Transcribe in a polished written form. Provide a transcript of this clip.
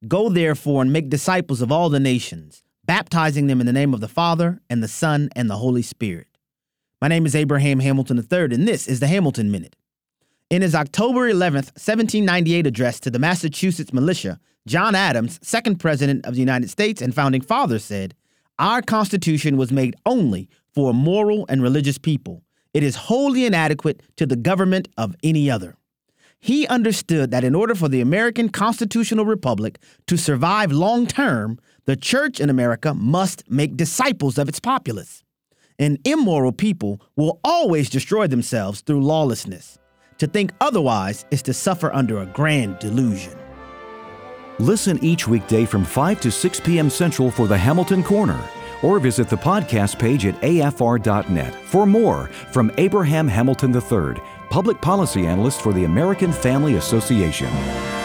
Go therefore and make disciples of all the nations, baptizing them in the name of the Father and the Son and the Holy Spirit. My name is Abraham Hamilton III, and this is the Hamilton Minute. In his October 11th, 1798 address to the Massachusetts militia, John Adams, second president of the United States and founding father, said, "Our Constitution was made only for a moral and religious people. It is wholly inadequate to the government of any other." He understood that in order for the American constitutional republic to survive long term, the church in America must make disciples of its populace. An immoral people will always destroy themselves through lawlessness. To think otherwise is to suffer under a grand delusion. Listen each weekday from 5 to 6 p.m. Central for the Hamilton Corner, or visit the podcast page at afr.net for more from Abraham Hamilton III, Public Policy Analyst for the American Family Association.